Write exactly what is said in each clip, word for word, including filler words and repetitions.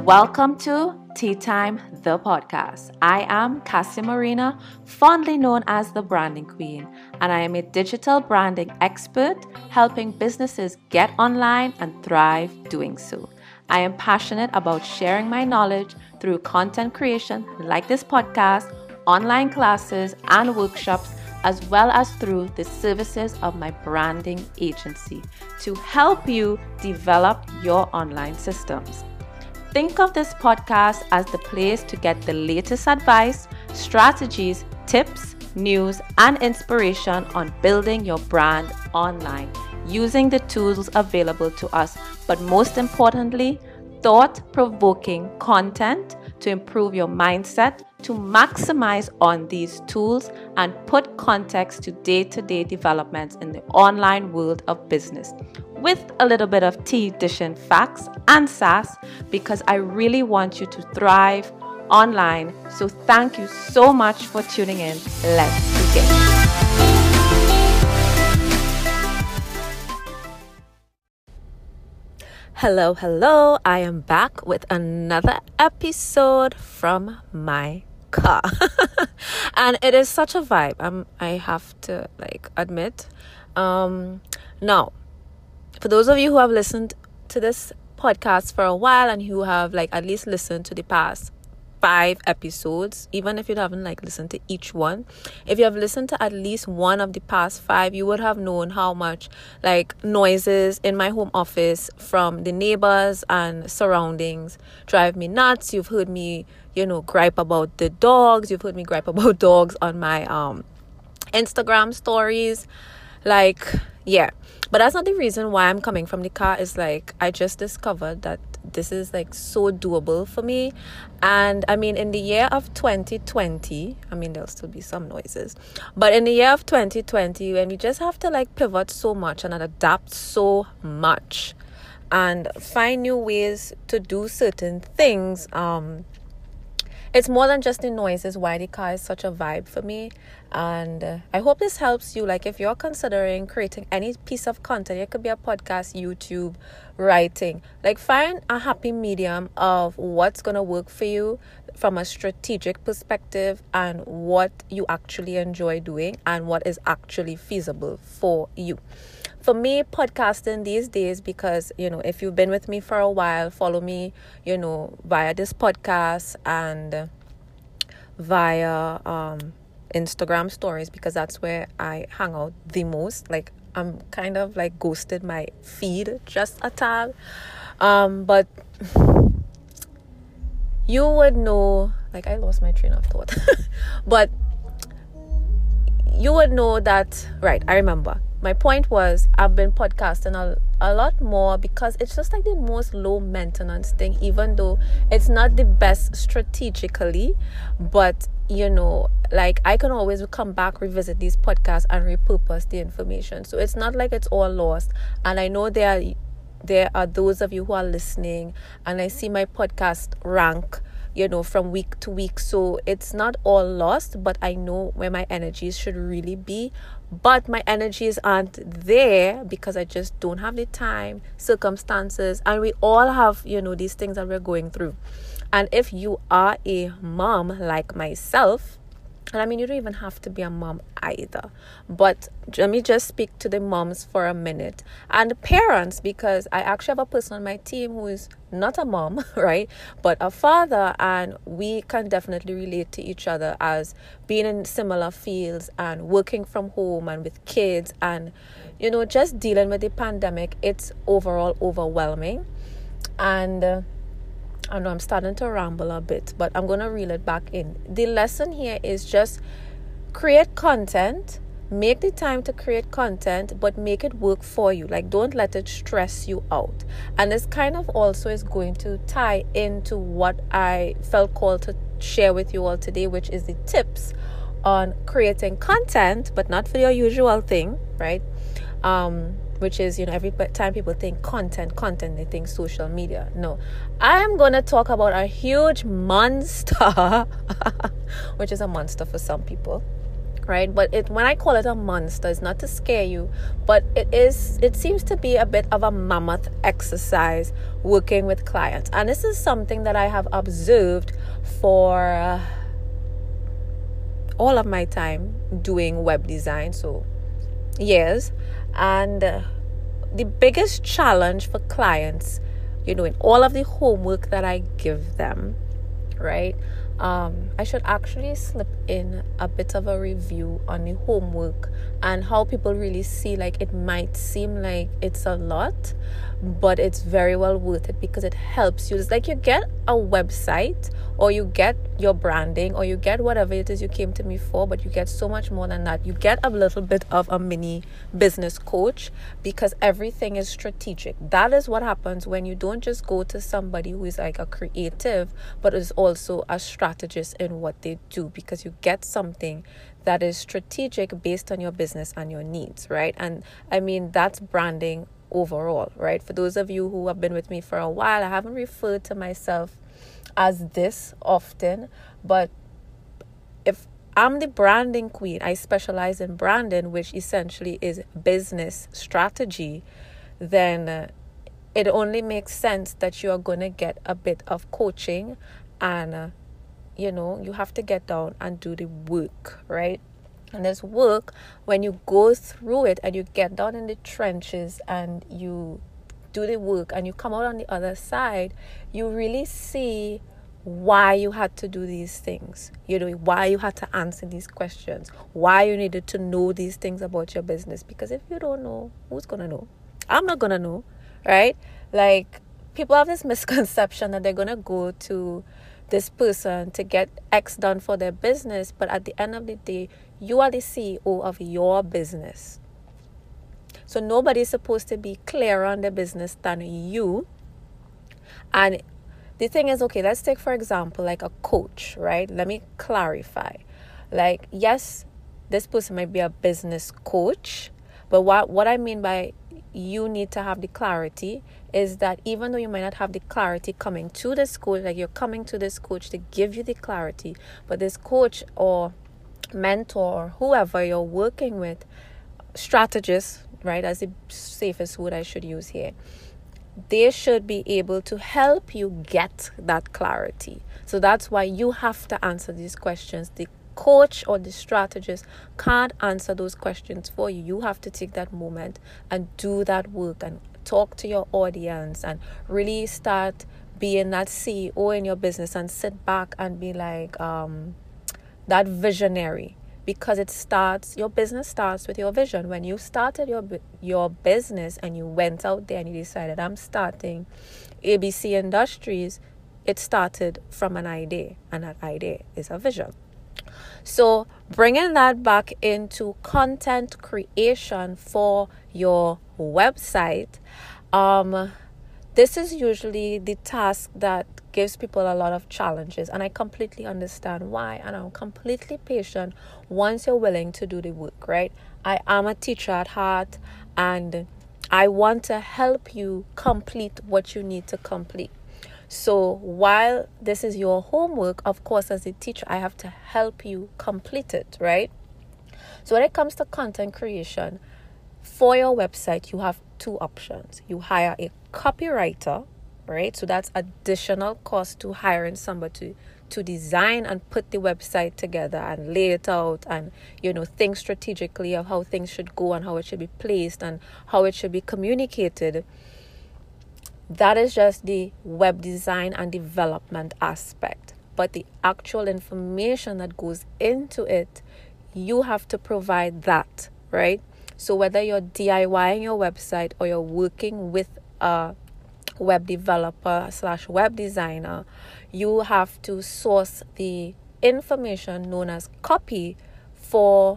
Welcome to Tea Time, the podcast. I am Cassia Marina, fondly known as the Branding Queen, and I am a digital branding expert helping businesses get online and thrive doing so. I am passionate about sharing my knowledge through content creation like this podcast, online classes, and workshops, as well as through the services of my branding agency to help you develop your online systems. Think of this podcast as the place to get the latest advice, strategies, tips, news, and inspiration on building your brand online using the tools available to us, but most importantly, thought-provoking content to improve your mindset, to maximize on these tools and put context to day-to-day developments in the online world of business, with a little bit of tea dishing facts and sass, because I really want you to thrive online. So thank you so much for tuning in. Let's begin. Hello, hello. I am back with another episode from my car. And it is such a vibe. Um, I have to like admit. Um, now, for those of you who have listened to this podcast for a while and who have like at least listened to the past five episodes, even if you haven't like listened to each one, if you have listened to at least one of the past five, you would have known how much like noises in my home office from the neighbors and surroundings drive me nuts. You've heard me, you know, gripe about the dogs. You've heard me gripe about dogs on my um Instagram stories. Like, yeah. But that's not the reason why I'm coming from the car. Is like I just discovered that this is like so doable for me. And I mean, in the year of twenty twenty, I mean, there'll still be some noises, but in the year of twenty twenty, when we just have to like pivot so much and adapt so much and find new ways to do certain things, um, it's more than just the noises why the car is such a vibe for me. And uh, I hope this helps you. Like if you're considering creating any piece of content, it could be a podcast, YouTube, writing, like find a happy medium of what's going to work for you from a strategic perspective and what you actually enjoy doing and what is actually feasible for you. For me, podcasting these days, because, you know, if you've been with me for a while, follow me, you know, via this podcast and via um, Instagram stories, because that's where I hang out the most. Like, I'm kind of like ghosted my feed just a tad. Um, but you would know, like, I lost my train of thought. But you would know that, right, I remember. My point was I've been podcasting a, a lot more because it's just like the most low maintenance thing, even though it's not the best strategically. But, you know, like I can always come back, revisit these podcasts and repurpose the information. So it's not like it's all lost. And I know there are, there are those of you who are listening and I see my podcast rank, you know, from week to week. So it's not all lost, but I know where my energies should really be. But my energies aren't there because I just don't have the time, circumstances, and we all have, you know, these things that we're going through. And if you are a mom like myself, and I mean, you don't even have to be a mom either. But let me just speak to the moms for a minute. And the parents, because I actually have a person on my team who is not a mom, right? But a father. And we can definitely relate to each other as being in similar fields and working from home and with kids. And, you know, just dealing with the pandemic, it's overall overwhelming. And Uh, I know I'm starting to ramble a bit, but I'm going to reel it back in. The lesson here is just create content, make the time to create content, but make it work for you. Like, don't let it stress you out. And this kind of also is going to tie into what I felt called to share with you all today, which is the tips on creating content, but not for your usual thing, right? Um, which is, you know, every time people think content, content, they think social media. No, I'm going to talk about a huge monster, which is a monster for some people, right? But it when I call it a monster, it's not to scare you, but it is it seems to be a bit of a mammoth exercise working with clients. And this is something that I have observed for uh, all of my time doing web design, so years. And uh, the biggest challenge for clients, you know, in all of the homework that I give them, right? Um, I should actually slip in a bit of a review on the homework and how people really see, like, it might seem like it's a lot, but it's very well worth it because it helps you. It's like you get a website, or you get your branding, or you get whatever it is you came to me for, but you get so much more than that. You get a little bit of a mini business coach because everything is strategic. That is what happens when you don't just go to somebody who is like a creative, but is also a strategist in what they do, because you get something that is strategic based on your business and your needs, right? And I mean, that's branding overall, right? For those of you who have been with me for a while, I haven't referred to myself as this often, but if I'm the branding queen, I specialize in branding, which essentially is business strategy, then uh, it only makes sense that you are going to get a bit of coaching, and uh, you know, you have to get down and do the work, right? And this work, when you go through it and you get down in the trenches and you do the work and you come out on the other side, you really see why you had to do these things, you know, why you had to answer these questions, why you needed to know these things about your business. Because if you don't know, who's gonna know? I'm not gonna know, right? Like, people have this misconception that they're gonna go to this person to get X done for their business, but at the end of the day, you are the C E O of your business. So nobody's supposed to be clearer on their business than you. And the thing is, okay, let's take, for example, like a coach, right? Let me clarify. Like, yes, this person might be a business coach, but what, what I mean by you need to have the clarity is that even though you might not have the clarity coming to this coach, like you're coming to this coach to give you the clarity, but this coach or mentor or whoever you're working with, strategist, right, as the safest word I should use here, they should be able to help you get that clarity. So that's why you have to answer these questions. The coach or the strategist can't answer those questions for you. You have to take that moment and do that work and talk to your audience and really start being that C E O in your business and sit back and be like um, that visionary. Because it starts, your business starts with your vision. When you started your your business and you went out there and you decided, I'm starting A B C Industries, it started from an idea, and that idea is a vision. So bringing that back into content creation for your website, um, this is usually the task that gives people a lot of challenges, and I completely understand why, and I'm completely patient once you're willing to do the work, right? I am a teacher at heart, and I want to help you complete what you need to complete. So while this is your homework, of course, as a teacher, I have to help you complete it, right? So when it comes to content creation for your website, you have two options. You hire a copywriter, right? So that's additional cost to hiring somebody to, to design and put the website together and lay it out and, you know, think strategically of how things should go and how it should be placed and how it should be communicated. That is just the web design and development aspect. But the actual information that goes into it, you have to provide that, right? So whether you're DIYing your website or you're working with a web developer slash web designer, you have to source the information known as copy for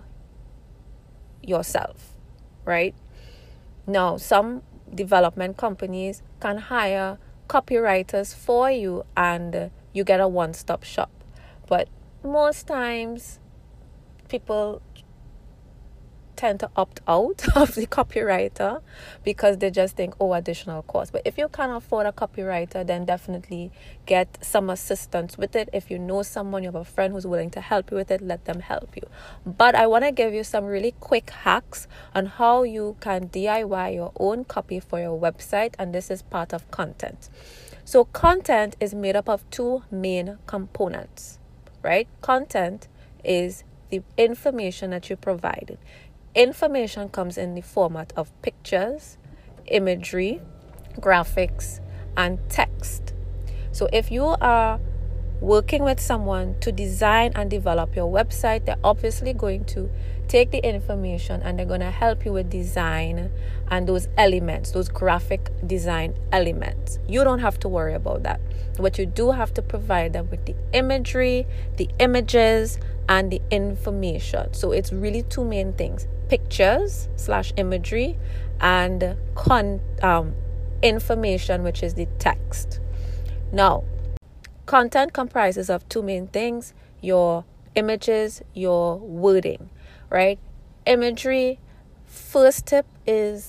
yourself, right? Now, some development companies can hire copywriters for you and you get a one-stop shop. But most times people tend to opt out of the copywriter because they just think, oh, additional cost. But if you can afford a copywriter, then definitely get some assistance with it. If you know someone, you have a friend who's willing to help you with it, let them help you. But I want to give you some really quick hacks on how you can D I Y your own copy for your website, and this is part of content. So content is made up of two main components, right? Content is the information that you provide. Information comes in the format of pictures, imagery, graphics, and text. So if you are working with someone to design and develop your website, they're obviously going to take the information and they're going to help you with design and those elements, those graphic design elements. You don't have to worry about that. But you do have to provide them with the imagery, the images, and the information. So it's really two main things: pictures slash imagery and con um information, which is the text. Now, content comprises of two main things: your images, your wording, right? Imagery, first tip is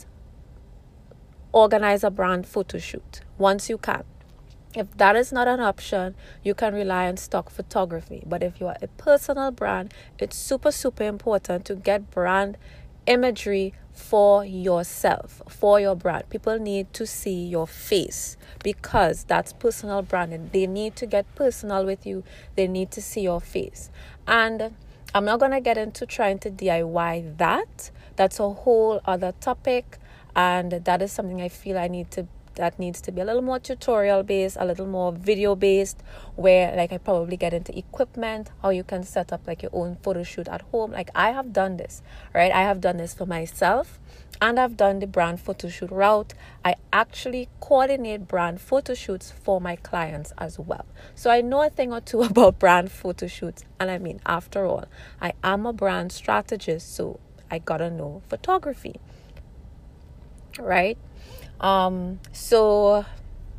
organize a brand photo shoot once you can. If that is not an option, you can rely on stock photography. But if you are a personal brand, it's super, super important to get brand imagery for yourself, for your brand. People need to see your face because that's personal branding. They need to get personal with you. They need to see your face. And I'm not going to get into trying to D I Y that. That's a whole other topic. And that is something I feel I need to that needs to be a little more tutorial based, a little more video based, where like I probably get into equipment, how you can set up like your own photo shoot at home. Like I have done this, right? I have done this for myself, and I've done the brand photo shoot route. I actually coordinate brand photo shoots for my clients as well. So I know a thing or two about brand photo shoots. And I mean, after all, I am a brand strategist, so I gotta know photography, right? Um, so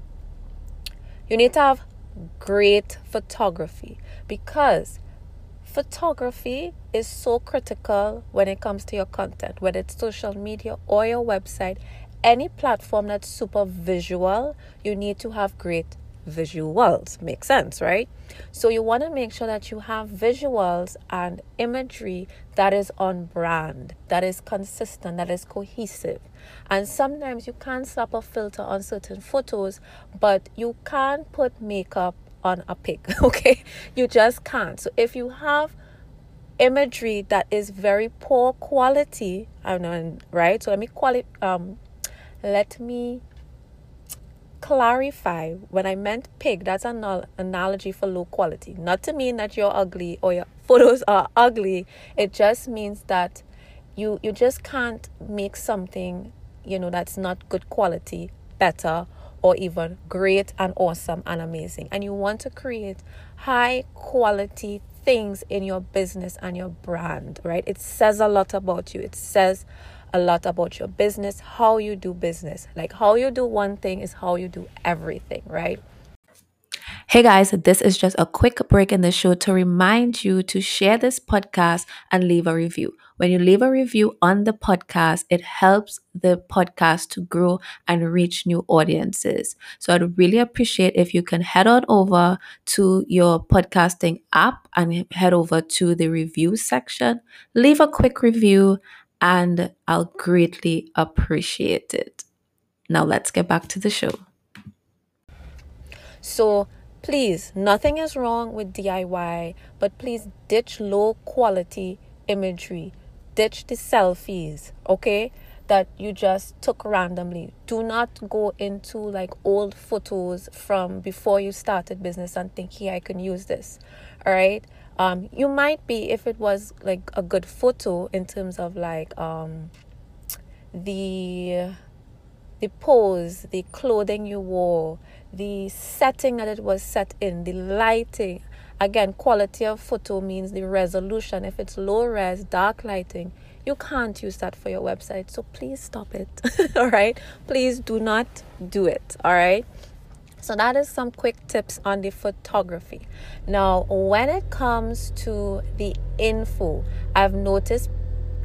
you need to have great photography, because photography is so critical when it comes to your content, whether it's social media or your website, any platform that's super visual. You need to have great visuals. Makes sense, right? So you want to make sure that you have visuals and imagery that is on brand, that is consistent, that is cohesive. And sometimes you can't slap a filter on certain photos, but you can't put makeup on a pig, okay? You just can't. So if you have imagery that is very poor quality, I know, right? So let me quali- um, let me clarify. When I meant pig, that's an analogy for low quality. Not to mean that you're ugly or your photos are ugly. It just means that you you just can't make something, you know, that's not good quality better, or even great and awesome and amazing. And you want to create high quality things in your business and your brand, right? It says a lot about you. It says a lot about your business, how you do business. Like how you do one thing is how you do everything, right? Hey guys, this is just a quick break in the show to remind you to share this podcast and leave a review. When you leave a review on the podcast, it helps the podcast to grow and reach new audiences. So I'd really appreciate if you can head on over to your podcasting app and head over to the review section, leave a quick review, and I'll greatly appreciate it. Now let's get back to the show. So please, nothing is wrong with D I Y, but please ditch low quality imagery. Ditch the selfies, okay, that you just took randomly. Do not go into like old photos from before you started business and think, hey, I can use this. All right. Um, you might be, if it was like a good photo in terms of like um the the pose, the clothing you wore, the setting that it was set in, the lighting. Again, quality of photo means the resolution. If it's low res, dark lighting, you can't use that for your website. So please stop it. All right. Please do not do it. All right. So that is some quick tips on the photography. Now, when it comes to the info, I've noticed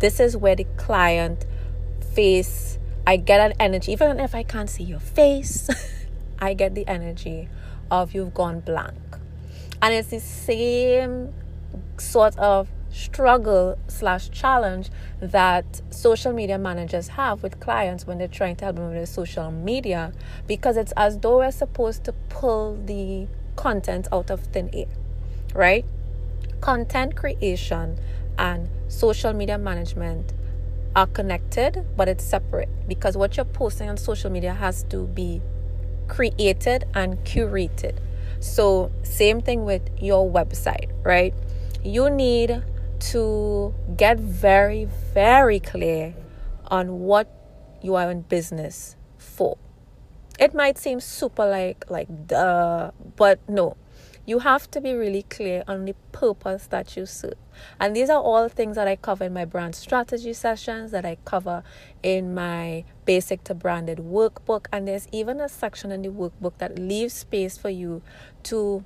This is where the client face, I get an energy, even if I can't see your face, I get the energy of you've gone blank. And it's the same sort of struggle slash challenge that social media managers have with clients when they're trying to help them with their social media, because it's as though we're supposed to pull the content out of thin air, right? Content creation and social media management are connected, but it's separate, because what you're posting on social media has to be created and curated. So same thing with your website, right? You need to get very, very clear on what you are in business for. It might seem super like, like duh, but no. You have to be really clear on the purpose that you serve. And these are all things that I cover in my brand strategy sessions, that I cover in my basic to branded workbook. And there's even a section in the workbook that leaves space for you to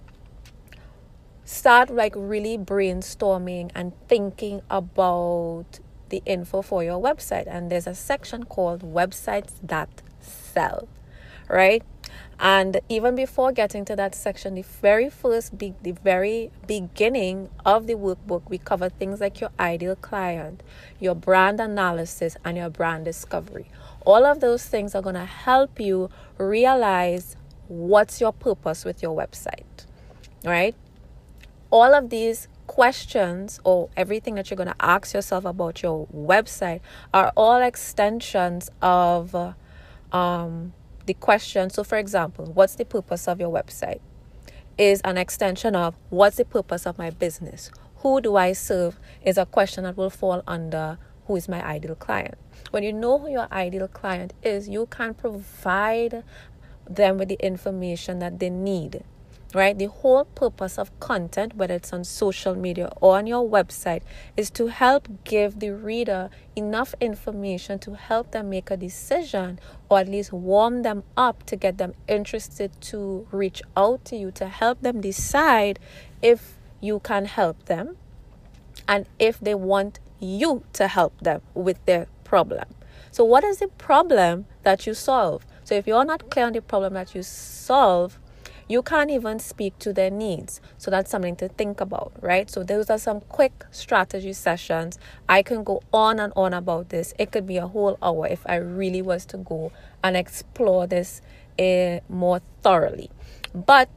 start like really brainstorming and thinking about the info for your website. And there's a section called websites that sell, right? And even before getting to that section, the very first, be- the very beginning of the workbook, we cover things like your ideal client, your brand analysis, and your brand discovery. All of those things are going to help you realize what's your purpose with your website, right? All of these questions, or everything that you're going to ask yourself about your website, are all extensions of uh, um. the question. So for example, what's the purpose of your website is an extension of what's the purpose of my business. Who do I serve is a question that will fall under who is my ideal client. When you know who your ideal client is, you can provide them with the information that they need, right? The whole purpose of content, whether it's on social media or on your website, is to help give the reader enough information to help them make a decision, or at least warm them up to get them interested to reach out to you, to help them decide if you can help them and if they want you to help them with their problem. So what is the problem that you solve? So if you're not clear on the problem that you solve, you can't even speak to their needs. So that's something to think about, right? So those are some quick strategy sessions. I can go on and on about this. It could be a whole hour if I really was to go and explore this uh, more thoroughly. But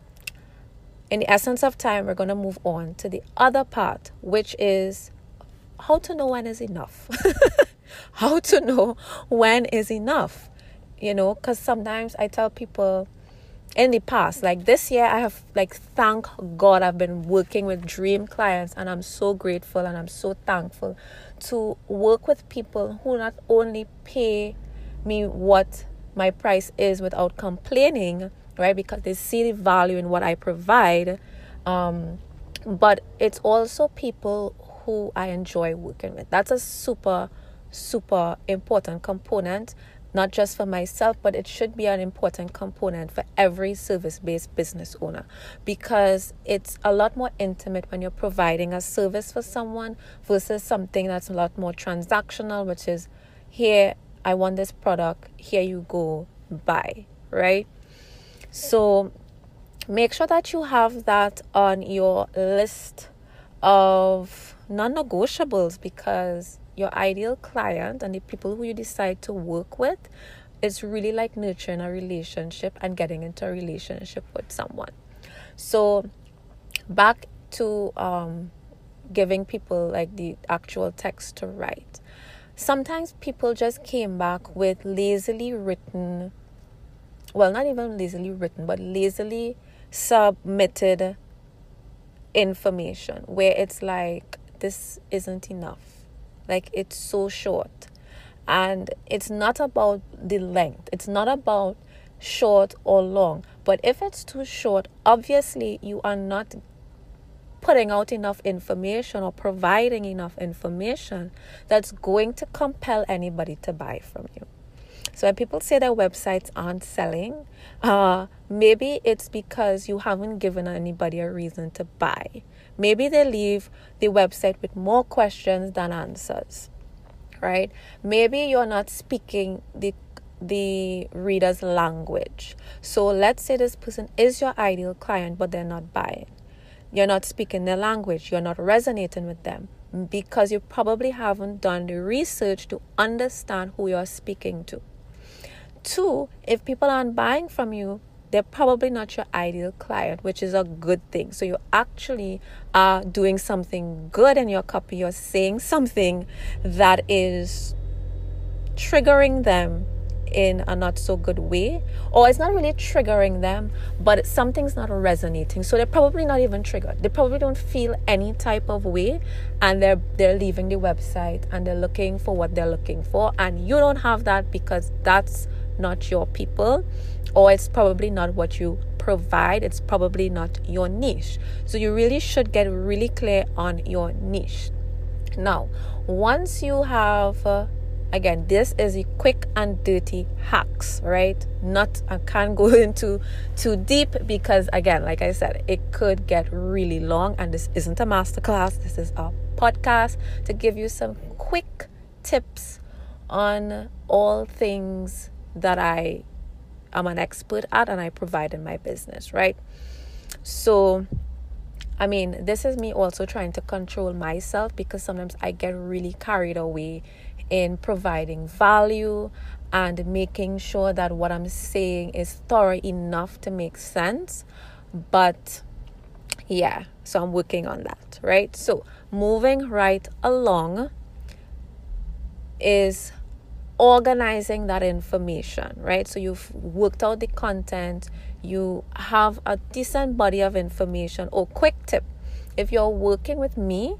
in the essence of time, we're going to move on to the other part, which is how to know when is enough. How to know when is enough. You know, because sometimes I tell people, in the past, like this year, I have, like, thank God I've been working with dream clients, and I'm so grateful and I'm so thankful to work with people who not only pay me what my price is without complaining, right, because they see the value in what I provide, um, but it's also people who I enjoy working with. That's a super, super important component. Not just for myself, but it should be an important component for every service-based business owner, because it's a lot more intimate when you're providing a service for someone versus something that's a lot more transactional, which is, here, I want this product, here you go, buy, right? So make sure that you have that on your list of non-negotiables, because your ideal client and the people who you decide to work with, it's really like nurturing a relationship and getting into a relationship with someone. So back to um, giving people like the actual text to write. Sometimes people just came back with lazily written, well, not even lazily written, but lazily submitted information where it's like, this isn't enough. Like, it's so short. And it's not about the length. It's not about short or long. But if it's too short, obviously you are not putting out enough information or providing enough information that's going to compel anybody to buy from you. So when people say their websites aren't selling, uh, maybe it's because you haven't given anybody a reason to buy. Maybe they leave the website with more questions than answers, right? Maybe you're not speaking the the reader's language. So let's say this person is your ideal client, but they're not buying. You're not speaking their language. You're not resonating with them because you probably haven't done the research to understand who you're speaking to. Two, if people aren't buying from you, they're probably not your ideal client, which is a good thing. So you actually are doing something good in your copy. You're saying something that is triggering them in a not so good way, or it's not really triggering them, but something's not resonating. So they're probably not even triggered. They probably don't feel any type of way, and they're they're leaving the website and they're looking for what they're looking for, and you don't have that because that's not your people, or it's probably not what you provide. It's probably not your niche. So you really should get really clear on your niche. Now, once you have uh, again, this is a quick and dirty hacks, right? Not, I can't go into too deep because, again, like I said, it could get really long, and this isn't a masterclass. This is a podcast to give you some quick tips on all things that I am an expert at and I provide in my business, right? So, I mean, this is me also trying to control myself because sometimes I get really carried away in providing value and making sure that what I'm saying is thorough enough to make sense. But yeah, so I'm working on that, right? So moving right along is organizing that information, right? So you've worked out the content, you have a decent body of information. Oh, quick tip, if you're working with me,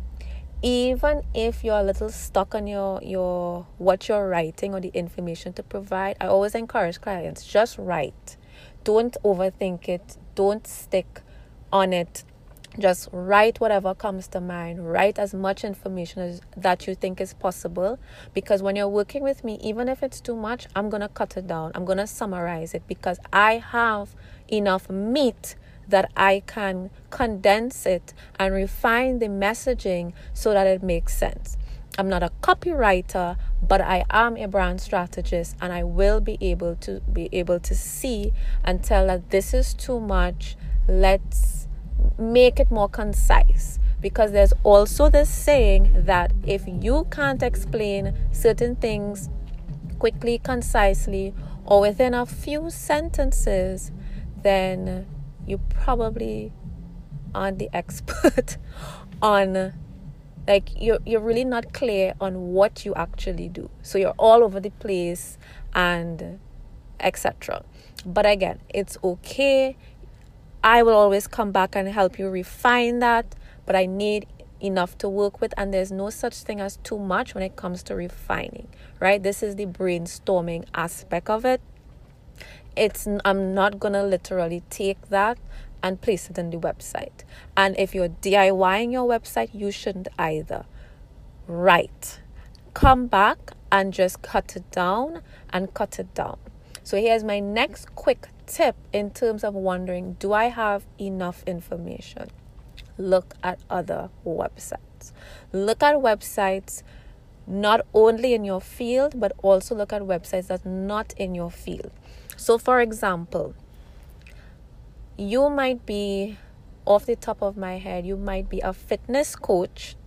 even if you're a little stuck on your your what you're writing or the information to provide, I always encourage clients, just write. Don't overthink it. Don't stick on it. Just write whatever comes to mind. Write as much information as that you think is possible, because when you're working with me, even if it's too much, I'm going to cut it down. I'm going to summarize it because I have enough meat that I can condense it and refine the messaging so that it makes sense. I'm not a copywriter, but I am a brand strategist, and I will be able to be able to see and tell that this is too much. Let's make it more concise, because there's also this saying that if you can't explain certain things quickly, concisely, or within a few sentences, then you probably aren't the expert on, like, you're, you're really not clear on what you actually do. So you're all over the place and et cetera. But again, it's okay. I will always come back and help you refine that, but I need enough to work with, and there's no such thing as too much when it comes to refining, right? This is the brainstorming aspect of it. It's I'm not gonna literally take that and place it in the website. And if you're DIYing your website, you shouldn't either. Right. Come back and just cut it down and cut it down. So here's my next quick tip in terms of wondering, do I have enough information? Look at other websites. Look at websites not only in your field, but also look at websites that's not in your field. So for example, you might be, off the top of my head, you might be a fitness coach,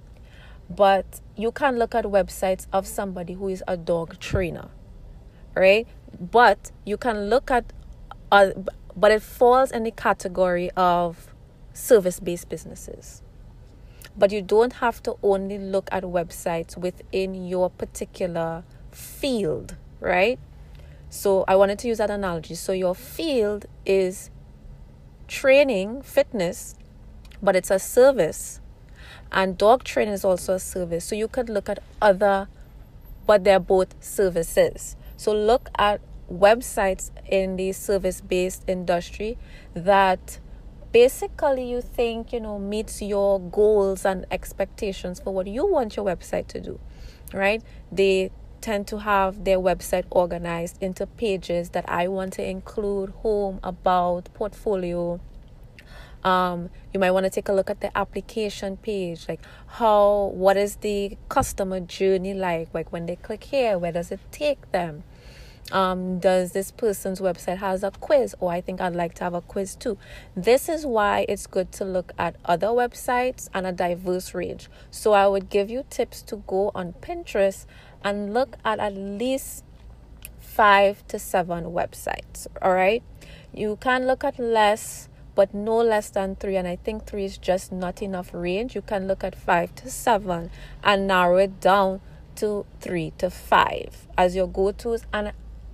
but you can look at websites of somebody who is a dog trainer, right? But you can look at, uh, but it falls in the category of service-based businesses. But you don't have to only look at websites within your particular field, right? So I wanted to use that analogy. So your field is training, fitness, but it's a service. And dog training is also a service. So you could look at other, but they're both services. So look at websites in the service-based industry that basically you think, you know, meets your goals and expectations for what you want your website to do, right? They tend to have their website organized into pages that I want to include: home, about, portfolio, Um, you might want to take a look at the application page, like how, what is the customer journey like? Like when they click here, where does it take them? Um, does this person's website has a quiz? Or I think I'd like to have a quiz too. This is why it's good to look at other websites and a diverse range. So I would give you tips to go on Pinterest and look at at least five to seven websites. All right. You can look at less, but no less than three. And I think three is just not enough range. You can look at five to seven and narrow it down to three to five as your go-tos, and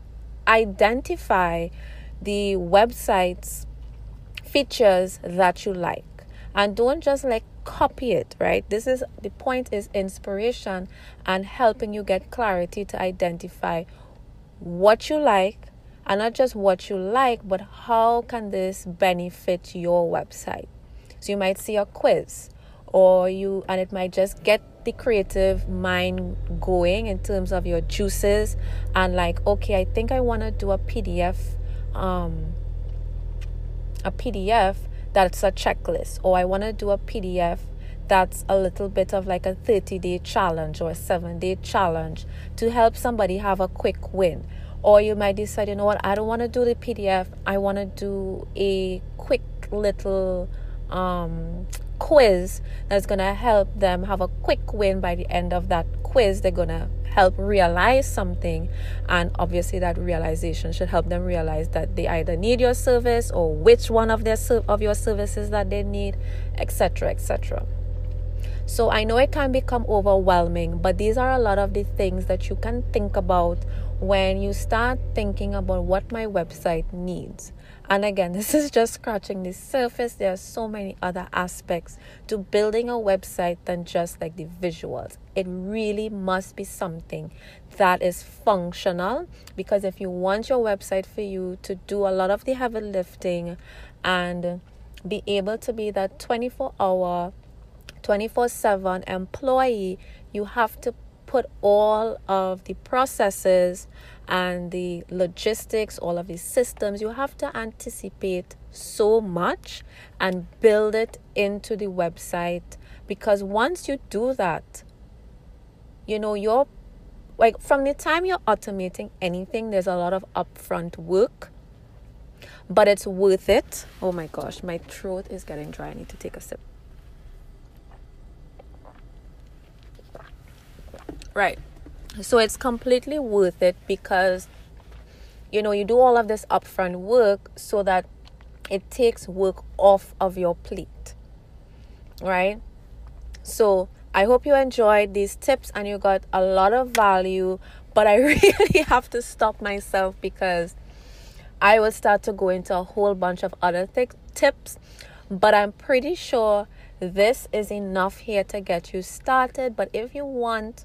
identify the website's features that you like. And don't just like copy it, right? This is the point, is inspiration and helping you get clarity to identify what you like, and not just what you like, but how can this benefit your website. So you might see a quiz, or you, and it might just get the creative mind going in terms of your juices, and like, okay, I think I want to do a P D F, um, a P D F that's a checklist, or I want to do a P D F that's a little bit of like a thirty day challenge or a seven day challenge to help somebody have a quick win. Or you might decide, you know what, I don't want to do the P D F. I want to do a quick little um, quiz that's going to help them have a quick win. By the end of that quiz, they're going to help realize something. And obviously that realization should help them realize that they either need your service or which one of their of your services that they need, et cetera, et cetera. So I know it can become overwhelming, but these are a lot of the things that you can think about when you start thinking about what my website needs. And again, this is just scratching the surface. There are so many other aspects to building a website than just like the visuals. It really must be something that is functional, because if you want your website for you to do a lot of the heavy lifting and be able to be that twenty-four hour, twenty-four seven employee, you have to put all of the processes and the logistics, all of these systems, you have to anticipate so much and build it into the website. Because once you do that, you know, you're like, from the time you're automating anything, there's a lot of upfront work, but it's worth it. Oh my gosh, my throat is getting dry. I need to take a sip. Right. So it's completely worth it, because, you know, you do all of this upfront work so that it takes work off of your plate. Right? So I hope you enjoyed these tips and you got a lot of value, but I really have to stop myself because I will start to go into a whole bunch of other th- tips, but I'm pretty sure this is enough here to get you started. But if you want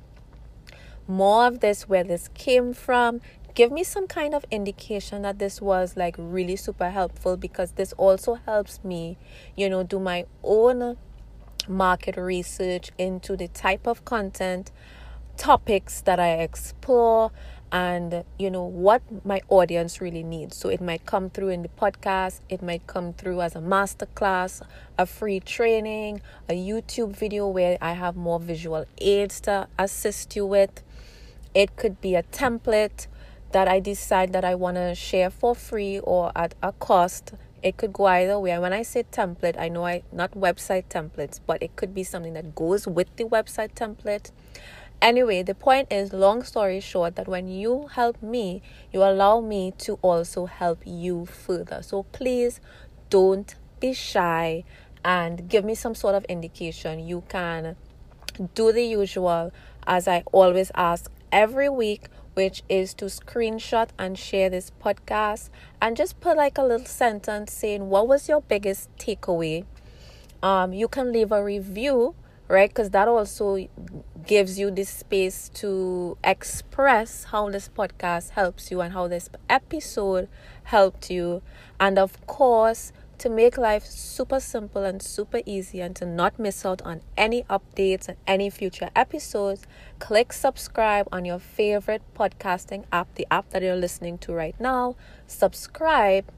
more of this, where this came from, give me some kind of indication that this was like really super helpful, because this also helps me, you know, do my own market research into the type of content, topics that I explore, and you know what my audience really needs. So it might come through in the podcast, it might come through as a masterclass, a free training, a YouTube video where I have more visual aids to assist you with. It could be a template that I decide that I want to share for free or at a cost. It could go either way. And when I say template, I know I not website templates, but it could be something that goes with the website template. Anyway, the point is, long story short, that when you help me, you allow me to also help you further. So please don't be shy and give me some sort of indication. You can do the usual, as I always ask every week, which is to screenshot and share this podcast and just put like a little sentence saying what was your biggest takeaway. Um, you can leave a review, right? Because that also gives you this space to express how this podcast helps you and how this episode helped you. And of course, to make life super simple and super easy and to not miss out on any updates and any future episodes, click subscribe on your favorite podcasting app, the app that you're listening to right now. Subscribe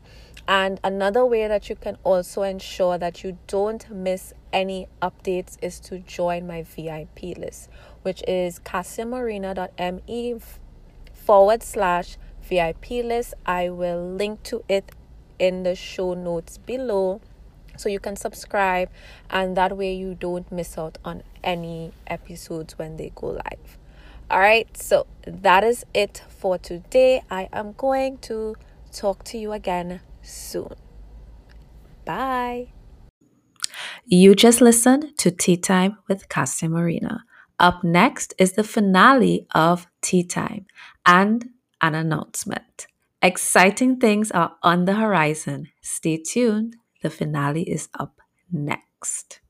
And another way that you can also ensure that you don't miss any updates is to join my V I P list, which is casiamarina.me forward slash V I P list. I will link to it in the show notes below, so you can subscribe, and that way you don't miss out on any episodes when they go live. All right, so that is it for today. I am going to talk to you again soon. Bye. You just listened to Tea Time with Cassia Marina. Up next is the finale of Tea Time and an announcement. Exciting things are on the horizon. Stay tuned. The finale is up next.